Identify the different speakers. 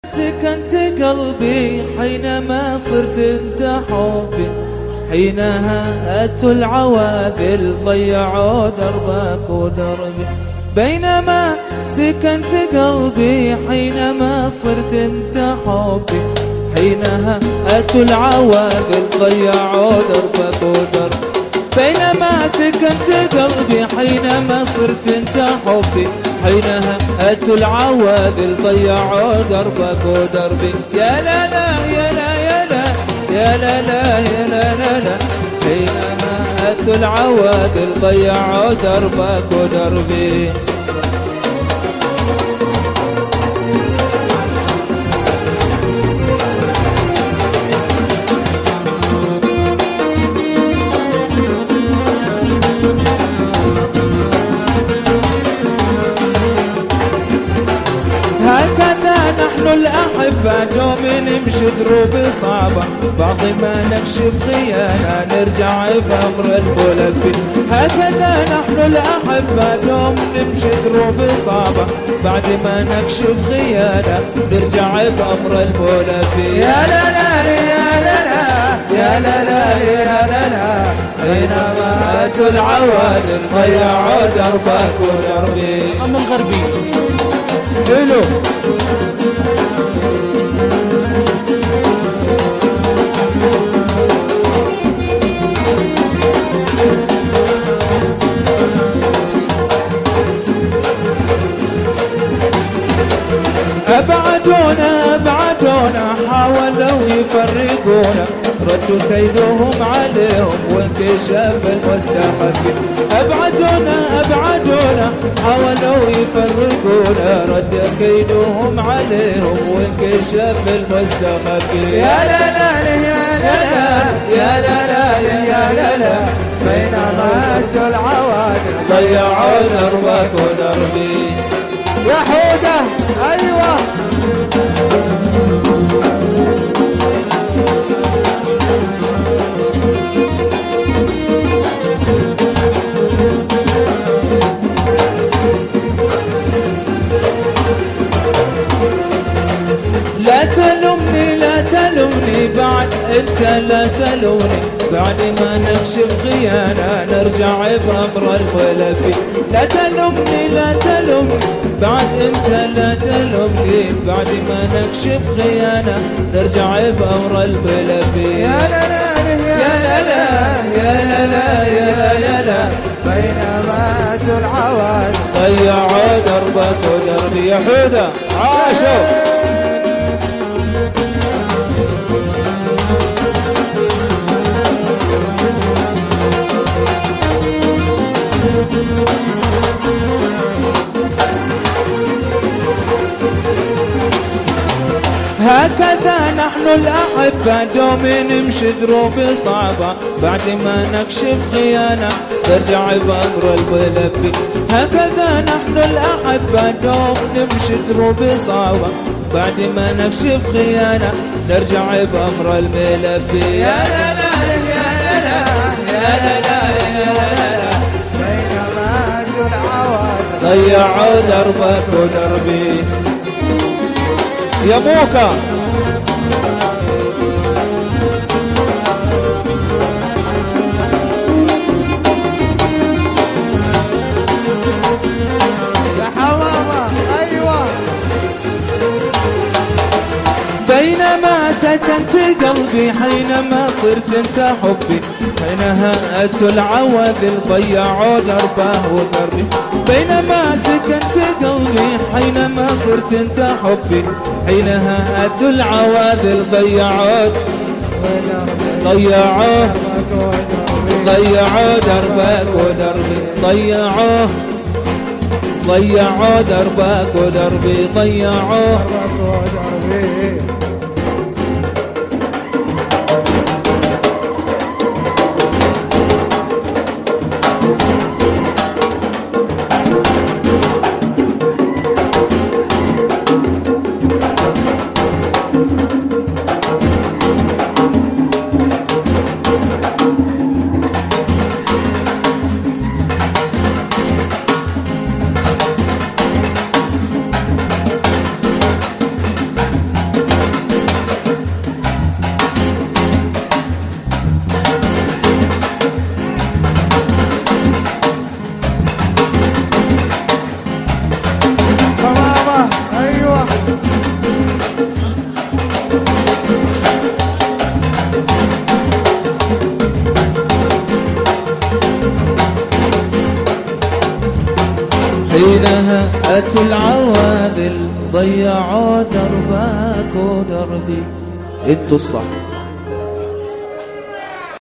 Speaker 1: سكنت قلبي حينما صرت انت حبي، حينها أتوا العواذل ضيعوا دربك ودربي. بينما سكنت قلبي حينما صرت انت حبي، حينها أتوا العواذل ضيعوا دربك ودربي. بينما سكنت قلبي حينما صرت انت حبي، حينها أتوا العواذل ضيعوا دربك ودربي. يا لا لا يا لا يا لا يا لا لا يا لا لا لا، حينما أتوا العواذل ضيعوا دربك ودربي. نحن الأحبة دوم نمشي دروب صعبة، بعض ما نكشف خيانة نرجع بأمر الملبي. هكذا نحن الأحبة دوم نمشي دروب صعبة، بعد ما نكشف خيانة نرجع بأمر الملبي. يا لا لا يا لا لا يا لا لا يا لا لا، حينما أتوا العواذل ضيعوا دربك ودربي.
Speaker 2: أما الغربي
Speaker 1: حلو. أبعدونا أبعدونا حاولوا يفرقونا، ردوا كيدهم عليهم وانكشف المستحقين. أبعدونا أبعدونا حاولوا يفرقونا، رد كيدهم عليهم وانكشف المستحقين. يا لا لا يا لا لا يا لا لا يا لا لا، بينما أتوا العواذل ضيعوا دربك ودربي.
Speaker 2: يا حودة أيوة.
Speaker 1: لا تلومني لا تلومني بعد انت لا تلومني، بعد ما نكشف خيانة نرجع بأمر الملبي. لا تلومني لا تلومني بعد انت لا تلومني، بعد ما نكشف خيانة نرجع بأمر الملبي.
Speaker 2: يا لا لا
Speaker 1: يا لا لا يا لا لا يا لا يا لا،
Speaker 2: بينما أتوا العواذل
Speaker 1: ضيعوا دربك ودربي. يا حودة عاشوا. هكذا نحن الأحبة دوم نمشي دروب صعبة، بعد ما نكشف خيانة نرجع بأمر الملبي. هكذا نحن الأحبة دوم نمشي دروب صعبة، بعد ما نكشف خيانة نرجع بأمر الملبي. يا لا لا يا لا لا يا لا لا يا لا لا،
Speaker 2: بينما أتوا العواذل
Speaker 1: ضيعوا دربك ودربي. يا موكا
Speaker 2: يا حمامة أيوة.
Speaker 1: بينما سكنت قلبي حينما صرت انت حبي، حينها أتوا العواذل ضيعوا دربه ودربي. بينما سكنت قلبي حينما صرت انت حبي، حينها أتوا العواذل ضيعوا ضيعوا ضيعوا دربك ودربي. ضيعوه ضيعوا دربك ودربي. ضيعوه حينها أتوا العواذل ضيعوا دربك ودربي. انتوا الصح.